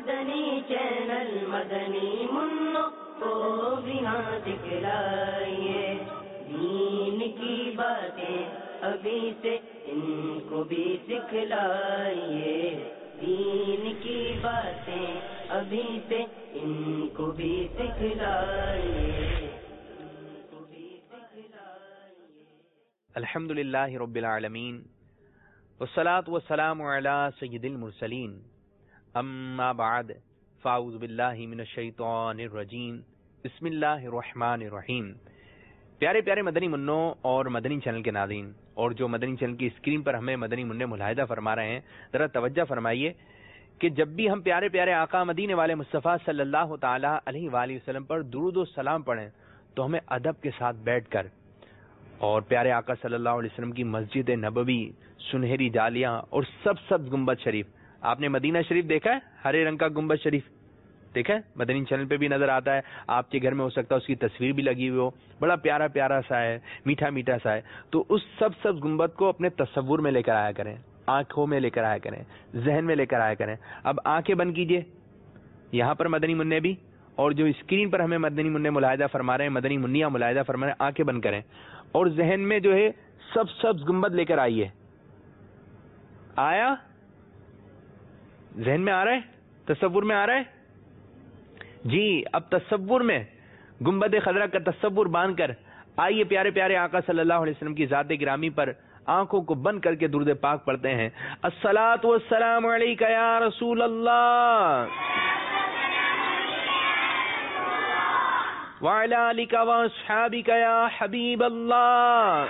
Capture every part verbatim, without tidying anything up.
مدنی channel مدنی منوں کو بھی ہاں دکھلائیے، دین کی باتیں ابھی سے ان کو بھی سکھلائیے، دین کی باتیں ابھی سے ان کو بھی سکھلائیے۔ الحمدللہ رب العالمین والصلاة والسلام علی سید المرسلین، اما بعد فاعوذ باللہ من الشیطان الرجیم، بسم اللہ الرحمن الرحیم۔ پیارے پیارے مدنی منوں اور مدنی چینل کے ناظرین، اور جو مدنی چینل کی اسکرین پر ہمیں مدنی منع ملاحظہ فرما رہے ہیں، ذرا توجہ فرمائیے کہ جب بھی ہم پیارے پیارے آقا مدینے والے مصطفیٰ صلی اللہ تعالی علیہ وآلہ وسلم پر درود و سلام پڑھیں تو ہمیں ادب کے ساتھ بیٹھ کر اور پیارے آقا صلی اللہ علیہ وسلم کی مسجد نبوی، سنہری جالیاں اور سب سب گنبد شریف، آپ نے مدینہ شریف دیکھا ہے؟ ہرے رنگ کا گنبد شریف دیکھا ہے؟ مدنی چینل پہ بھی نظر آتا ہے، آپ کے گھر میں ہو سکتا ہے اس کی تصویر بھی لگی ہوئی ہو، بڑا پیارا پیارا سا ہے، میٹھا میٹھا سا ہے۔ تو اس سب سب گنبد کو اپنے تصور میں لے کر آیا کریں، آنکھوں میں لے کر آیا کریں، ذہن میں لے کر آیا کریں۔ اب آنکھیں بند کیجئے، یہاں پر مدنی منع بھی، اور جو اسکرین پر ہمیں مدنی منع ملاحظہ فرما رہے ہیں، مدنی منیاں ملاحظہ فرما رہے ہیں، آنکھیں بند کریں اور ذہن میں جو ہے سب سب گنبد لے کر آئیے۔ آیا؟ ذہن میں آ رہا ہے؟ تصور میں آ رہا ہے؟ جی، اب تصور میں گنبد خضرا کا تصور باندھ کر آئیے پیارے پیارے آقا صلی اللہ علیہ وسلم کی ذات گرامی پر آنکھوں کو بند کر کے درود پاک پڑھتے ہیں۔ الصلاۃ والسلام علیک یا رسول اللہ وعلی آلک واصحابک یا حبیب اللہ،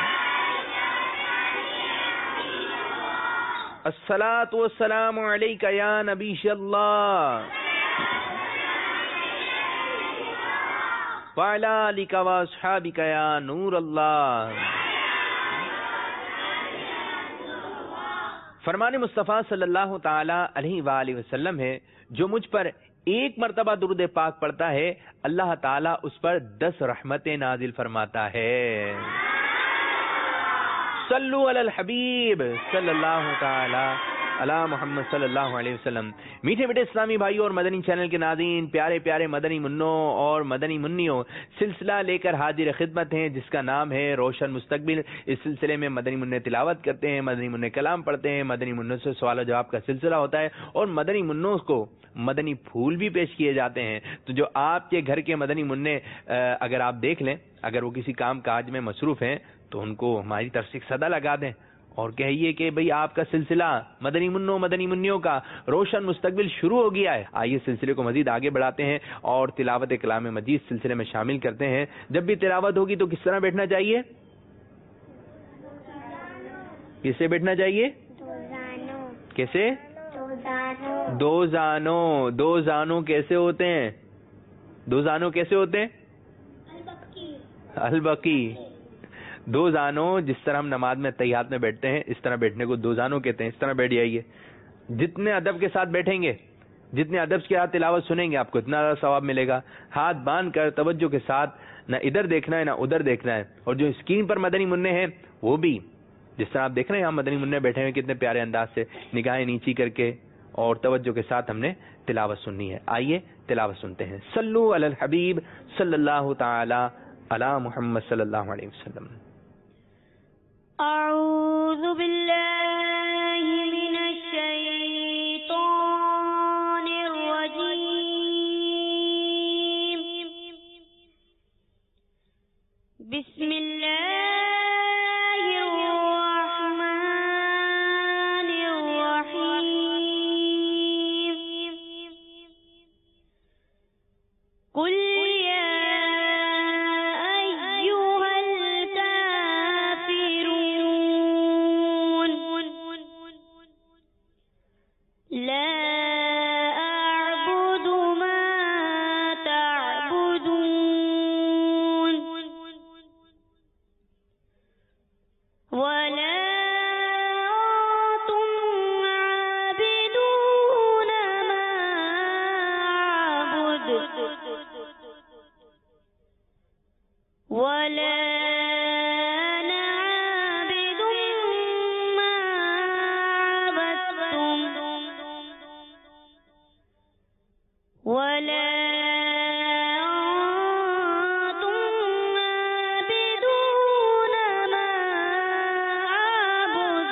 الصلاۃ والسلام علیک یا نبی اللہ وعلی آلک واصحابک یا نور اللہ۔ فرمان مصطفیٰ صلی اللہ تعالی علیہ وآلہ وسلم ہے، جو مجھ پر ایک مرتبہ درود پاک پڑھتا ہے اللہ تعالیٰ اس پر دس رحمتیں نازل فرماتا ہے۔ صلو علی الحبیب صلی اللہ تعالی علی محمد صلی اللہ علیہ وسلم۔ میٹھے میٹھے اسلامی بھائیوں اور مدنی چینل کے ناظرین، پیارے پیارے مدنی منوں اور مدنی منیوں، سلسلہ لے کر حاضر خدمت ہیں جس کا نام ہے روشن مستقبل۔ اس سلسلے میں مدنی منع تلاوت کرتے ہیں، مدنی منع کلام پڑھتے ہیں، مدنی منوں سے سوال و جواب کا سلسلہ ہوتا ہے، اور مدنی منوں کو مدنی پھول بھی پیش کیے جاتے ہیں۔ تو جو آپ کے گھر کے مدنی منع اگر آپ دیکھ لیں، اگر وہ کسی کام کاج میں مصروف ہیں تو ان کو ہماری طرف سے ایک صدا لگا دیں اور کہیے کہ بھئی آپ کا سلسلہ مدنی منوں مدنی منیوں کا روشن مستقبل شروع ہو گیا ہے۔ آئیے سلسلے کو مزید آگے بڑھاتے ہیں اور تلاوت کلام مجید سلسلے میں شامل کرتے ہیں۔ جب بھی تلاوت ہوگی تو کس طرح بیٹھنا چاہیے؟ کیسے بیٹھنا چاہیے؟ کیسے؟ دو زانوں۔ دو زانوں کیسے ہوتے ہیں؟ دو زانوں کیسے ہوتے ہیں؟ البقی۔ دو زانوں، جس طرح ہم نماز میں تحیات میں بیٹھتے ہیں اس طرح بیٹھنے کو دو زانوں کہتے ہیں۔ اس طرح بیٹھ جائیے، جتنے ادب کے ساتھ بیٹھیں گے، جتنے ادب کے ساتھ تلاوت سنیں گے آپ کو اتنا زیادہ ثواب ملے گا۔ ہاتھ باندھ کر توجہ کے ساتھ، نہ ادھر دیکھنا ہے نہ ادھر دیکھنا ہے۔ اور جو اسکرین پر مدنی منع ہیں وہ بھی جس طرح آپ دیکھ رہے ہیں، ہم مدنی منع بیٹھے ہوئے کتنے پیارے انداز سے نگاہیں نیچی کر کے اور توجہ کے ساتھ ہم نے تلاوت سننی ہے۔ آئیے تلاوت سنتے ہیں۔ صلو علی الحبیب صلی اللہ تعالی علی محمد صلی اللہ علیہ وسلم۔ اعوذ باللہ من الشیطان الرجیم، بسم اللہ الرحمن الرحیم، قل ولا أنتم عابدون ما أعبد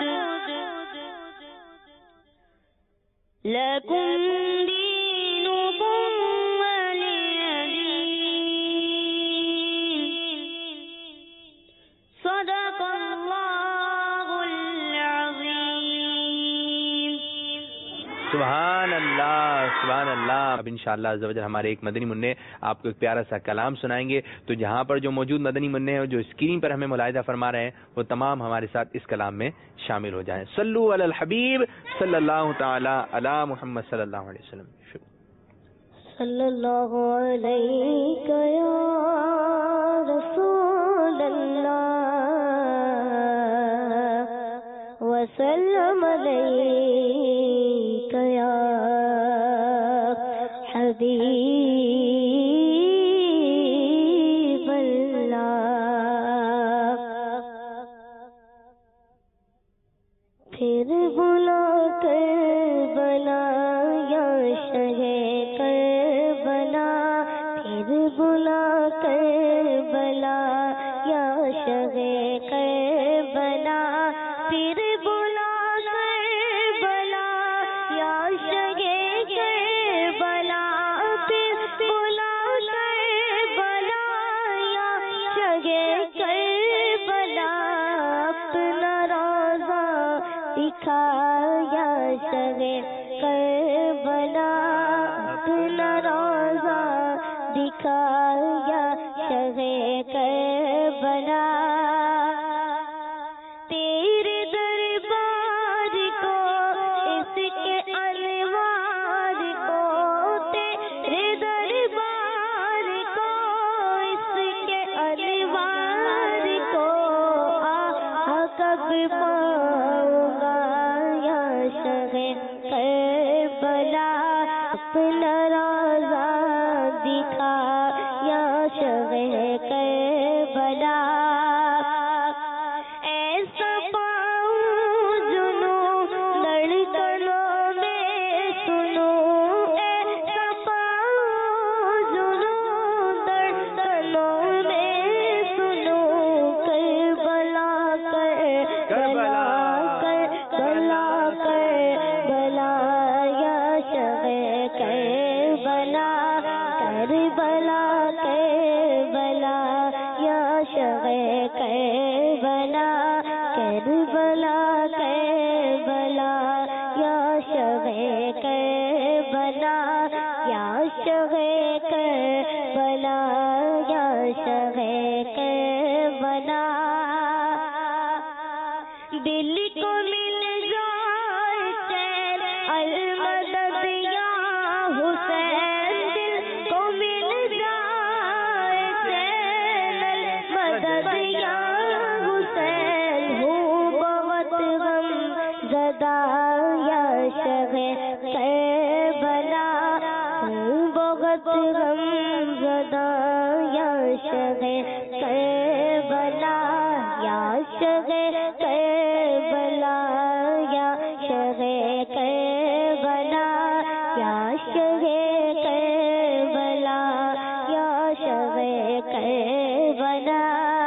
لكم دينكم ولي دين صدق الله العظيم. سبحان اللہ سبحان اللہ. اب انشاءاللہ عز و جل ہمارے ایک مدنی منع آپ کو ایک پیارا سا کلام سنائیں گے. تو جہاں پر جو موجود مدنی منع ہیں جو اسکرین پر ہمیں ملاحظہ فرما رہے ہیں وہ تمام ہمارے ساتھ اس کلام میں شامل ہو جائیں. صلو علی الحبیب صلی اللہ تعالی علی محمد صلی اللہ علیہ وسلم. صلی اللہ علیہ یا رسول اللہ وسلم علیک یا حبیب اللہ. پھر بلا کر بلا یا شہ کربلا پھر بلا کر بلا یا شہ کربلا پھر بلا کر بلا یا شہ کربلا پھر بلا کر بلا یا شہ کربلا اپنا روزہ دکھایا شہ کربلا اپنا روزہ دکھایا شہ کربلا. تیرے دربار کو اس کے انوار کو تیرے دربار کو اس کے انوار کو آ کب پاؤں گا یا شہ کربلا اپنا روزہ دکھا یا شہ کربلا. ایسا پاؤں جنوں دھڑکنوں میں سنوں ایسا پاؤں جنوں دھڑکنوں میں سنوں کربلا کربلا کربلا کربلا یا شہ کربلا کربلا کربلا یا شہ کربلا کربلا کربلا یا شہ کربلا یا شہ کربلا یا شہ کربلا. دل کو مل جائے چین المدد یا حسین دل کو مل جائے چین المدد یا حسین ہوں بہت غم زدہ یا شہ کربلا ہوں بہت غم زدہ یا شہ کربلا یا شہ کربلا یا شہ کربلا یا شہ کربلا یا شہ کربلا.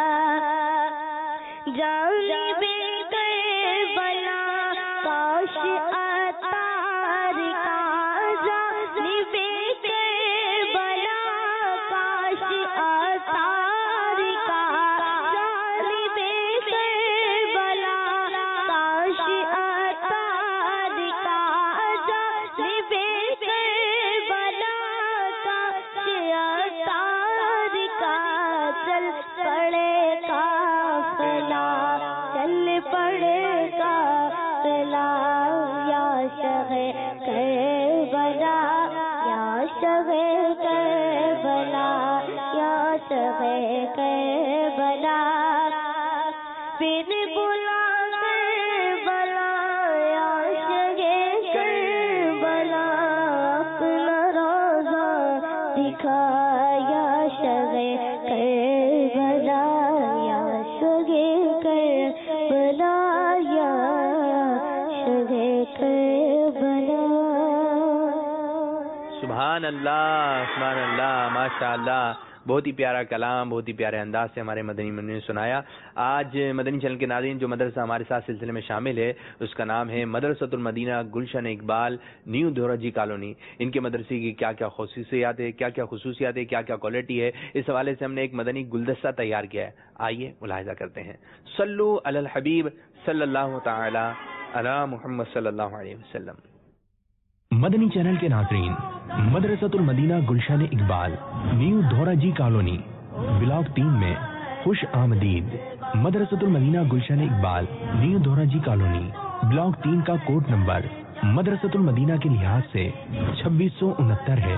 جانب کربلا کاش عطار کا جانب کربلا کاش عطار کا جانب کربلا کاش عطار کا جانب کربلا کاش عطار کا. چل پڑے قافلہ چل پڑے قافلہ یا شہ کربلا یا شہ کربلا یا شہ کربلا. پھر بلا کربلا یا شہ کربلا اپنا روزہ دکھایا شہ کربلا یا شہ کربلا یا شہ کربلا. سبحان اللہ سبحان اللہ ماشاء اللہ. بہت ہی پیارا کلام، بہت ہی پیارے انداز سے ہمارے مدنی منوں نے سنایا. آج مدنی چینل کے ناظرین جو مدرسہ ہمارے ساتھ سلسلے میں شامل ہے اس کا نام ہے Madrasatul Madina Gulshan Iqbal new Dhoraji colony. ان کے مدرسے کی کیا کیا خصوصیات ہے، کیا کیا خصوصیات ہے، کیا کیا کوالٹی ہے، اس حوالے سے ہم نے ایک مدنی گلدستہ تیار کیا ہے. آئیے ملاحظہ کرتے ہیں. صلو علی الحبیب صلی اللہ تعالی علی محمد صلی اللہ علیہ وسلم. مدنی چینل کے ناظرین، Madrasatul Madina Gulshan Iqbal new Dhoraji colony block تین میں خوش آمدید. Madrasatul Madina Gulshan Iqbal new Dhoraji colony block تین کا کوڈ نمبر مدرسۃ المدینہ کے لحاظ سے چھبیس سو انہتر ہے.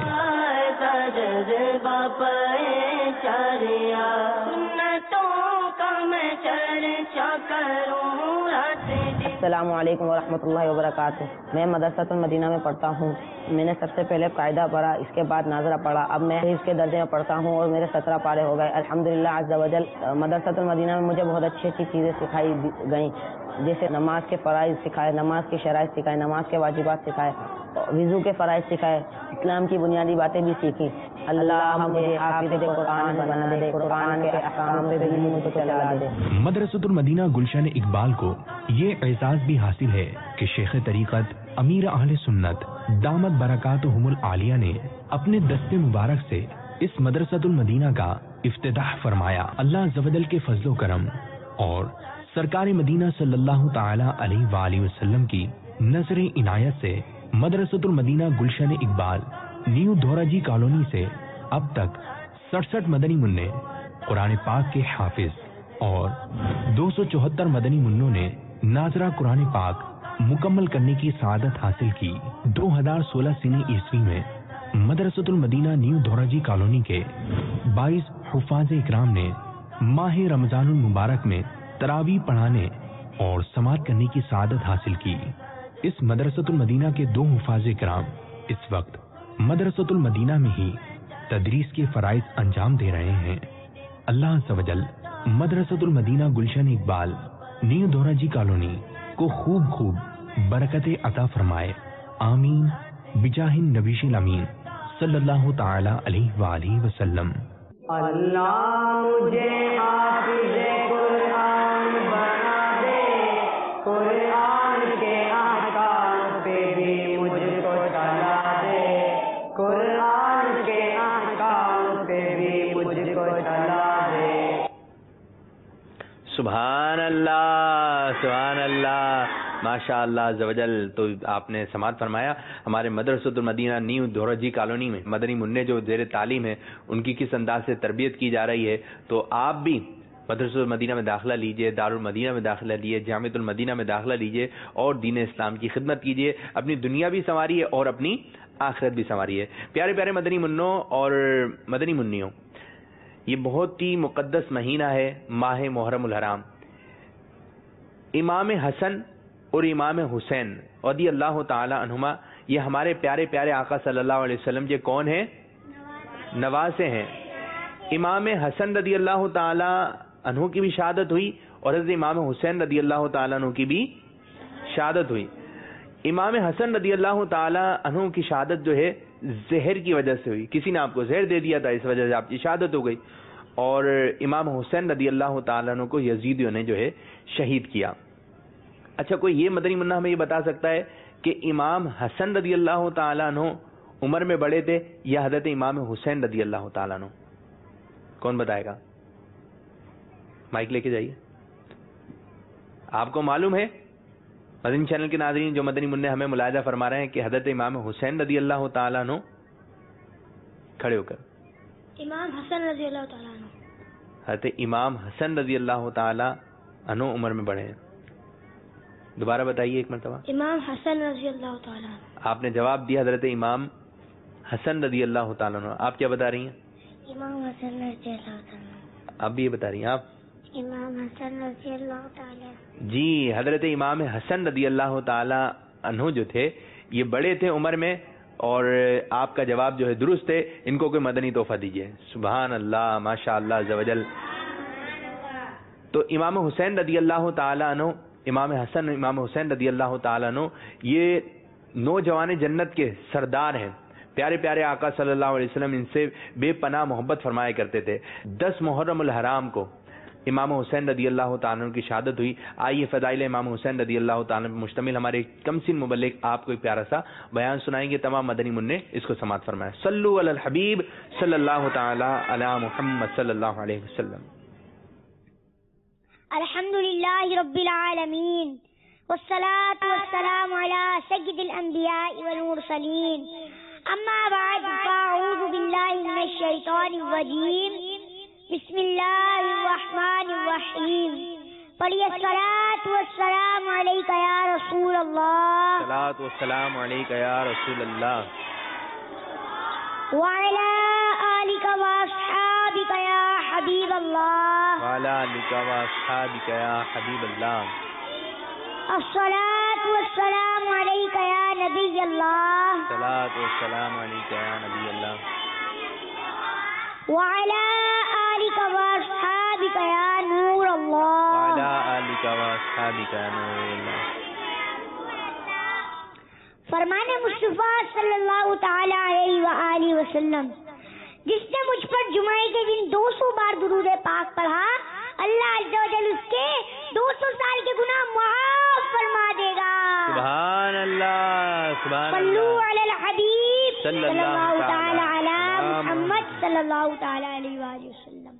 السلام علیکم ورحمۃ اللہ وبرکاتہ. میں مدرسۃ المدینہ میں پڑھتا ہوں. میں نے سب سے پہلے قاعدہ پڑھا، اس کے بعد ناظرہ پڑھا. اب میں اس کے درجے میں پڑھتا ہوں اور میرے سترہ پارے ہو گئے الحمدللہ عز و جل. مدرسۃ المدینہ میں مجھے بہت اچھی اچھی چیزیں سکھائی گئیں، جیسے نماز کے فرائض سکھائے، نماز کی شرائط سکھائے، نماز کے واجبات سکھائے، وضو کے فرائض سکھائے، اسلام کی بنیادی باتیں بھی سیکھی. اللہ مجھے حافظ قرآن بنا دے، قرآن کے احکام پہ بھی مجھ کو چلا دے. مدرسۃ المدینہ گلشن اقبال کو یہ اعزاز بھی حاصل ہے کہ شیخ طریقت امیر اہل سنت دامت برکاتہم العالیہ نے اپنے دست مبارک سے اس مدرسۃ المدینہ کا افتتاح فرمایا. اللہ عز و جل کے فضل و کرم اور سرکار مدینہ صلی اللہ تعالی علیہ وآلہ وسلم کی نظر عنایت سے Madrasatul Madina Gulshan Iqbal new Dhoraji colony سے اب تک سڑسٹھ مدنی منع قرآن پاک کے حافظ اور دو سو چوہتر مدنی منوں نے ناظرہ قرآن پاک مکمل کرنے کی سعادت حاصل کی. دو ہزار سولہ سنی عیسوی میں مدرسۃ المدینہ نیو دھورا جی کالونی کے بائیس حفاظ اکرام نے ماہ رمضان المبارک میں تراویح پڑھانے اور سماعت کرنے کی سعادت حاصل کی. اس مدرسۃ المدینہ کے دو حفاظ اکرام اس وقت مدرسۃ المدینہ میں ہی تدریس کے فرائض انجام دے رہے ہیں. اللہ عز و جل Madrasatul Madina Gulshan Iqbal new Dhoraji colony کو خوب خوب برکت عطا فرمائے. آمین بجاہ النبی الامین صلی اللہ تعالی علیہ وآلہ وسلم. اللہ مجھے حافظ قرآن بنا دے، قرآن کے احکام پہ بھی مجھ کو چلا دے، قرآن کے احکام پہ بھی مجھ کو چلا دے. سبحان اللہ سبحان اللہ ماشاء اللہ عز و جل. تو آپ نے سماعت فرمایا ہمارے مدرسۃ المدینہ نیو دھورا جی کالونی میں مدنی منع جو زیر تعلیم ہے ان کی کس انداز سے تربیت کی جا رہی ہے. تو آپ بھی مدرسۃ المدینہ میں داخلہ لیجئے، دارالمدینہ میں داخلہ لیجئے، جامعۃ المدینہ میں داخلہ لیجئے اور دین اسلام کی خدمت کیجئے. اپنی دنیا بھی سنواریے اور اپنی آخرت بھی سنواریے. پیارے پیارے مدنی منوں اور مدنی منیوں، یہ بہت ہی مقدس مہینہ ہے ماہ محرم الحرام. امام حسن اور امام حسین رضی اللہ تعالی عنہما یہ ہمارے پیارے پیارے آقا صلی اللہ علیہ وسلم کے کون ہیں؟ نواسے ہیں. امام حسن رضی اللہ تعالی عنہ کی بھی شہادت ہوئی اور حضرت امام حسین رضی اللہ تعالی عنہ کی بھی شہادت ہوئی. امام حسن رضی اللہ تعالی عنہ کی شہادت جو ہے زہر کی وجہ سے ہوئی. کسی نے آپ کو زہر دے دیا تھا، اس وجہ سے آپ کی شہادت ہو گئی. اور امام حسین رضی اللہ تعالیٰ عنہ کو یزیدیوں نے جو ہے شہید کیا. اچھا، کوئی یہ مدنی منہ ہمیں یہ بتا سکتا ہے کہ امام حسن رضی اللہ تعالیٰ عنہ عمر میں بڑے تھے یا حضرت امام حسین رضی اللہ تعالیٰ عنہ؟ کون بتائے گا؟ مائک لے کے جائیے. آپ کو معلوم ہے مدنی چینل کے ناظرین جو مدنی منع ہمیں ملاحظہ فرما رہے ہیں کہ حضرت امام حسین رضی اللہ تعالیٰ عنہ، کھڑے ہو کر، امام حسن رضی اللہ تعالیٰ عنہ، حضرت امام حسن رضی اللہ تعالی عنہ عمر میں بڑے ہیں. دوبارہ بتائیے ایک مرتبہ. امام حسن رضی اللہ تعالیٰ عنہ. آپ نے جواب دیا حضرت امام حسن رضی اللہ تعالیٰ عنہ. آپ کیا بتا رہی ہیں؟ امام حسن رضی اللہ تعالیٰ عنہ. آپ بھی یہ بتا رہی ہیں. آپ امام حسن رضی اللہ تعالیٰ. جی، حضرت امام حسن رضی اللہ تعالی عنہ جو تھے یہ بڑے تھے عمر میں، اور آپ کا جواب جو ہے درست ہے. ان کو کوئی مدنی تحفہ دیجیے. سبحان اللہ ماشاء اللہ عز و جل. تو امام حسین رضی اللہ تعالی عنہ، امام حسن امام حسین رضی اللہ تعالی عنہ یہ نوجوان جنت کے سردار ہیں. پیارے پیارے آقا صلی اللہ علیہ وسلم ان سے بے پناہ محبت فرمایا کرتے تھے. دس محرم الحرام کو امام حسین رضی اللہ تعالیٰ عنہ کی شہادت ہوئی. آئیے فضائل امام حسین رضی اللہ تعالیٰ عنہ پر مشتمل ہمارے کم سن مبلغ آپ کو ایک پیارا سا بیان سنائیں گے. تمام مدنی منع اس کو سماعت فرمائیں. صلو علی الحبیب صلی اللہ تعالی علی محمد صلی اللہ علیہ وسلم. الحمدللہ رب العالمین والصلاة والسلام علی سید الانبیاء والمرسلین. اما بعد فاعوذ باللہ من الشیطان الرجیم. بسم اللہ الرحمن الرحیم. پڑھیے الصلاۃ والسلام علیک یا رسول اللہ. الصلاۃ والسلام علیک یا رسول اللہ. وعلی آلک واصحابک یا حبیب اللہ. وعلی آلک واصحابک یا حبیب اللہ. الصلاۃ والسلام علیک یا نبی اللہ. الصلاۃ والسلام علیک یا نبی اللہ. وعلی آلک واصحابک یا نور اللہ. وعلی آلک واصحابک یا نور اللہ. فرمان مصطفیٰ صلی اللہ تعالی علیہ وآلہ وسلم، جس نے مجھ پر جمعے کے دن دو سو بار درود پاک پڑھا، اللہ عز و جل اس کے دو سو سال کے گناہ معاف فرما دے گا. سبحان اللہ سبحان صلو اللہ. علی الحبیب صلی صلی اللہ اللہ تعالی علی تعالی محمد صلی اللہ تعالی علیہ وآلہ وسلم.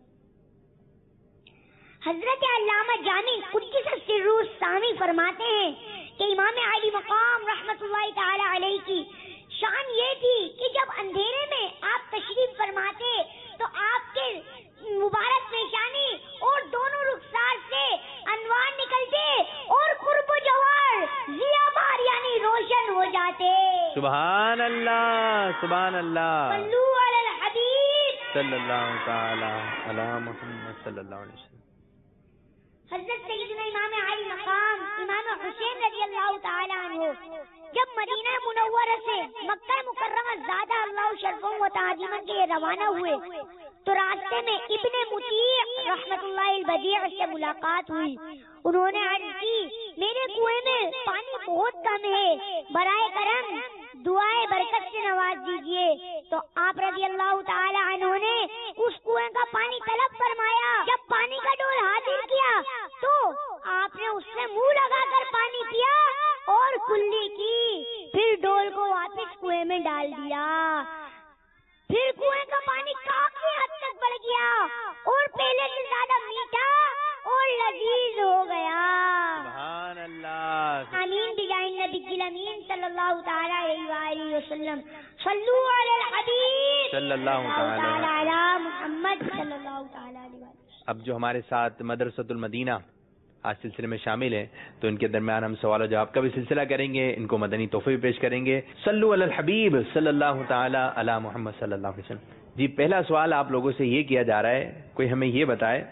حضرت علامہ جامی قدس سرہ السامی فرماتے ہیں کہ امام علی مقام رحمت اللہ تعالی علیہ کی شان یہ تھی کہ جب اندھیرے میں آپ تشریف فرماتے تو آپ کے مبارک پیشانی اور دونوں رخسار سے انوار نکلتے اور قرب و جوہر ضیا بار یعنی روشن ہو جاتے. سبحان اللہ سبحان اللہ. صلو علی الحبیب صلی اللہ تعالی علی محمد صلی اللہ علیہ وسلم. حضرت سیدنا امام علی مقام امام حسین رضی اللہ تعالی عنہ جب مدینہ منورہ سے مکہ مکرمہ زادہ اللہ شرفوں و تعظیمہ کے لیے روانہ ہوئے تو راستے میں ابن مطیع رحمت اللہ البدیع سے ملاقات ہوئی. انہوں نے عرض کی میرے کنویں میں پانی بہت کم ہے، برائے کرم دعائے برکت سے نواز دیجیے. تو آپ رضی اللہ تعالی عنہ نے اس کنویں کا پانی طلب فرمایا. جب پانی کا ڈول حاصل کیا تو آپ نے اس سے منہ لگا کر پانی پیا اور کلی کی، پھر ڈول کو واپس کنویں میں ڈال دیا. پھر کنویں کا پانی کافی حد تک بڑھ گیا اور پہلے سے زیادہ میٹھا اور لذیذ ہو گیا. سبحان اللہ. آمین بجاہ نبی الامین صلی اللہ تعالی علیہ وآلہ وسلم. صلو علی الحبیب صلی اللہ تعالی علی محمد صلی اللہ تعالی علیہ وسلم. اب جو ہمارے ساتھ مدرسۃ المدینہ آج سلسلے میں شامل ہیں تو ان کے درمیان ہم سوال و جواب کا بھی سلسلہ کریں گے، ان کو مدنی تحفے بھی پیش کریں گے. صلو علی الحبیب صلی اللہ تعالی علی محمد صلی اللہ علیہ وسلم. جی پہلا سوال آپ لوگوں سے یہ کیا جا رہا ہے، کوئی ہمیں یہ بتائے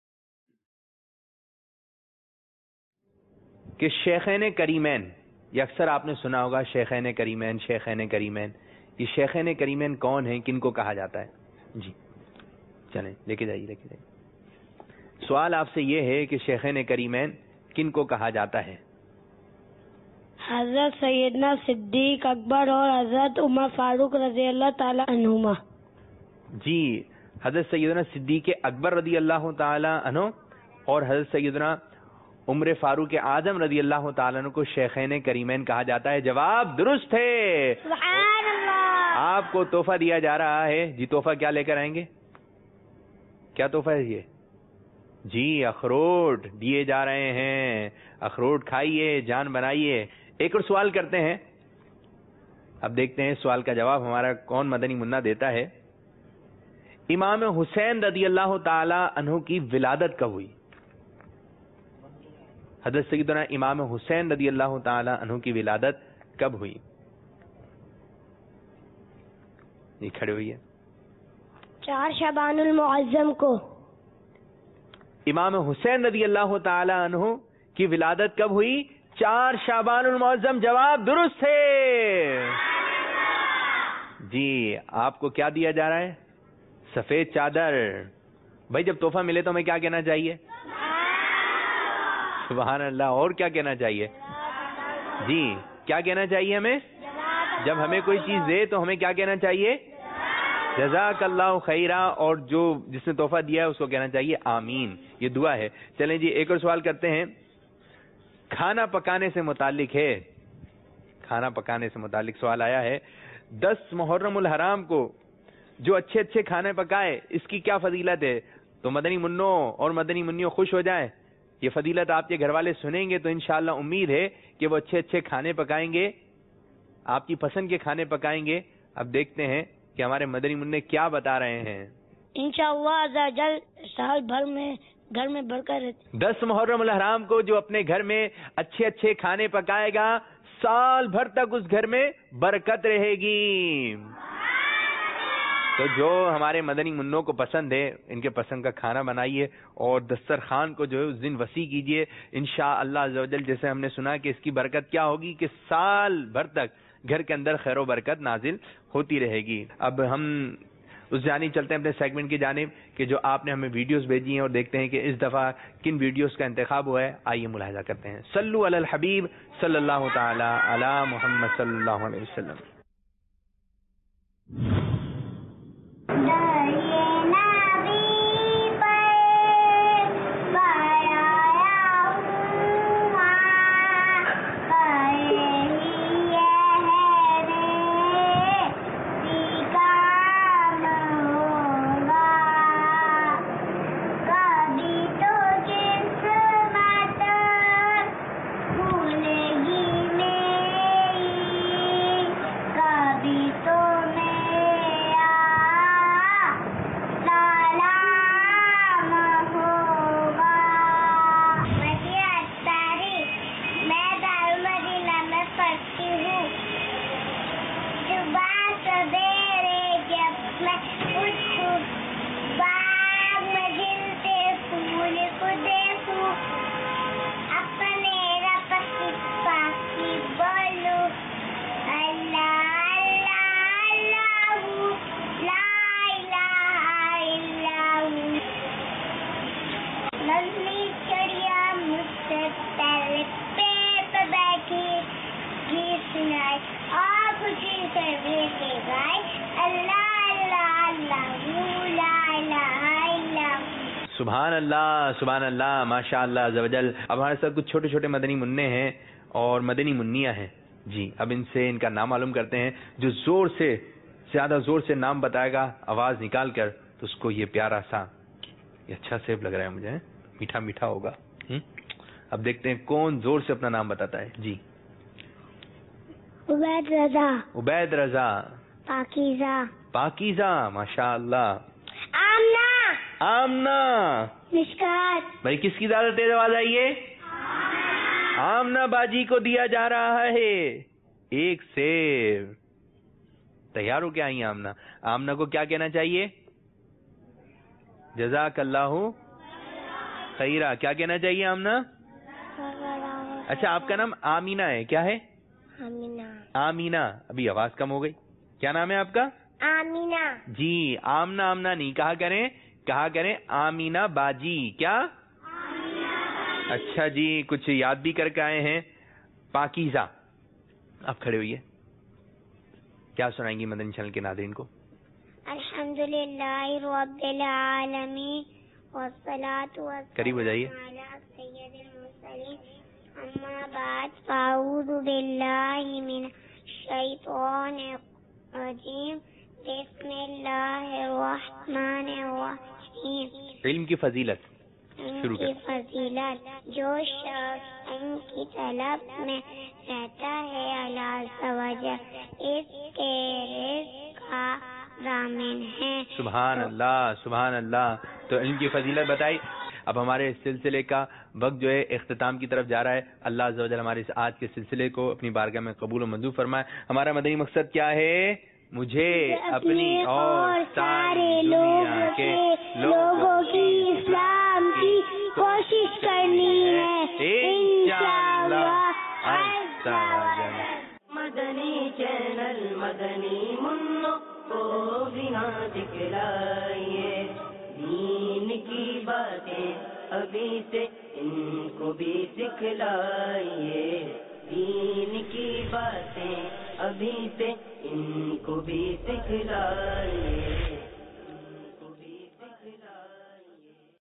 کہ شیخین کریمین، یہ اکثر آپ نے سنا ہوگا شیخین کریمین شیخین کریمین، یہ شیخین کریمین کون ہیں، کن کو کہا جاتا ہے؟ جی چلیں لے کے جائیے لے کے جائیے. سوال آپ سے یہ ہے کہ شیخین کریمین کن کو کہا جاتا ہے؟ حضرت سیدنا صدیق اکبر اور حضرت عمر فاروق رضی اللہ تعالی عنہما. جی حضرت سیدنا صدیق اکبر رضی اللہ تعالی عنہ اور حضرت سیدنا عمر فاروق اعظم رضی اللہ تعالیٰ عنہ کو شیخین کریمین کہا جاتا ہے. جواب درست ہے. سبحان اللہ. آپ کو تحفہ دیا جا رہا ہے. جی تحفہ کیا لے کر آئیں گے؟ کیا تحفہ ہے یہ؟ جی اخروٹ دیے جا رہے ہیں. اخروٹ کھائیے، جان بنائیے. ایک اور سوال کرتے ہیں، اب دیکھتے ہیں سوال کا جواب ہمارا کون مدنی منا دیتا ہے. امام حسین رضی اللہ تعالی عنہ کی ولادت کب ہوئی؟ حضرت سیدنا امام حسین رضی اللہ تعالی عنہ کی ولادت کب ہوئی؟ یہ کھڑے ہوئی ہے. چار شعبان المعظم کو. امام حسین رضی اللہ تعالی عنہ کی ولادت کب ہوئی؟ چار شعبان المعظم. جواب درست ہے. جی آپ کو کیا دیا جا رہا ہے؟ سفید چادر. بھائی جب تحفہ ملے تو ہمیں کیا کہنا چاہیے؟ سبحان اللہ. اور کیا کہنا چاہیے؟ جی کیا کہنا چاہیے ہمیں؟ جب ہمیں کوئی چیز دے تو ہمیں کیا کہنا چاہیے؟ جزاک اللہ خیرہ. اور جو جس نے تحفہ دیا ہے اس کو کہنا چاہیے آمین. یہ دعا ہے. چلیں جی ایک اور سوال کرتے ہیں. کھانا پکانے سے متعلق ہے, کھانا پکانے سے متعلق سوال آیا ہے. دس محرم الحرام کو جو اچھے اچھے کھانے پکائے اس کی کیا فضیلت ہے؟ تو مدنی منوں اور مدنی منیوں خوش ہو جائیں. یہ فضیلت آپ کے گھر والے سنیں گے تو انشاءاللہ امید ہے کہ وہ اچھے اچھے کھانے پکائیں گے, آپ کی پسند کے کھانے پکائیں گے. اب دیکھتے ہیں کہ ہمارے مدنی منع کیا بتا رہے ہیں. انشاءاللہ عز و جل سال بھر میں گھر میں برکت رہتی. دس محرم الحرام کو جو اپنے گھر میں اچھے اچھے کھانے پکائے گا سال بھر تک اس گھر میں برکت رہے گی. تو جو ہمارے مدنی منوں کو پسند ہے ان کے پسند کا کھانا بنائیے اور دسترخوان کو جو ہے اس دن وسیع کیجیے. انشاءاللہ عز و جل جیسے ہم نے سنا کہ اس کی برکت کیا ہوگی کہ سال بھر تک گھر کے اندر خیر و برکت نازل ہوتی رہے گی. اب ہم اس جانب چلتے ہیں اپنے سیگمنٹ کی جانب کہ جو آپ نے ہمیں ویڈیوز بھیجی ہیں اور دیکھتے ہیں کہ اس دفعہ کن ویڈیوز کا انتخاب ہوا ہے. آئیے ملاحظہ کرتے ہیں. صلو علی الحبیب صلی اللہ تعالی علی محمد صلی اللہ علیہ وسلم. سبحان اللہ سبحان اللہ ماشاء اللہ عز و جل. اب ہمارے ساتھ کچھ چھوٹے چھوٹے مدنی منع ہیں اور مدنی منیاں ہیں جی. اب ان سے ان کا نام معلوم کرتے ہیں. جو زور سے زیادہ زور سے نام بتائے گا آواز نکال کر تو اس کو یہ پیارا سا یہ اچھا سیب لگ رہا ہے مجھے, میٹھا میٹھا ہوگا. اب دیکھتے ہیں کون زور سے اپنا نام بتاتا ہے جی. عبید رضا. عبید رضا. پاکیزہ. پاکیزہ ماشاء اللہ. آمنہ. آمنہ. مشکات. بھائی کس کی زیادہ تیز آواز آئی ہے؟ آمنہ باجی کو دیا جا رہا ہے ایک سیب. تیار ہو کیا آئی آمنہ؟ آمنہ کو کیا کہنا چاہیے؟ جزاک اللہ خیرہ. کیا کہنا چاہیے آمنہ؟ اچھا آپ کا نام آمینہ ہے, کیا ہے؟ آمینہ. آمینہ. ابھی آواز کم ہو گئی. کیا نام ہے آپ کا؟ آمینہ. جی آمنہ آمنہ نہیں کہا کریں, کہا کریں آمینہ باجی. کیا؟ اچھا جی کچھ یاد بھی کر کے آئے ہیں. پاکیزہ. آپ کھڑے ہوئیے, کیا سنائیں گی مدنی چینل کے ناظرین کو؟ الحمدللہ رب العالمین والصلاۃ والسلام قریب ہو جائیے. علی سید المرسلین اما بعد فاعوذ باللہ من الشیطان الرجیم بسم اللہ الرحمن الرحیم. علم کی فضیلت شروع کی فضیلت. جو شخص ان کی طلب میں رہتا ہے اللہ عز و جل اس کے رزق کا ضامن ہے. سبحان اللہ سبحان اللہ. تو علم کی فضیلت بتائی. اب ہمارے اس سلسلے کا وقت جو ہے اختتام کی طرف جا رہا ہے. اللہ عز و جل ہمارے اس آج کے سلسلے کو اپنی بارگاہ میں قبول و منظور فرمائے. ہمارا مدنی مقصد کیا ہے؟ مجھے اپنی اور سارے دنیا کے لوگوں کی اسلام کی کوشش کرنی ہے انشاءاللہ عز و جل. مدنی چینل مدنی منوں کو بھی نہ دکھلائیے, دین کی باتیں ابھی سے ان کو بھی سکھلائیے, دین کی باتیں ابھی سے ان کو بھی سکھلائیے.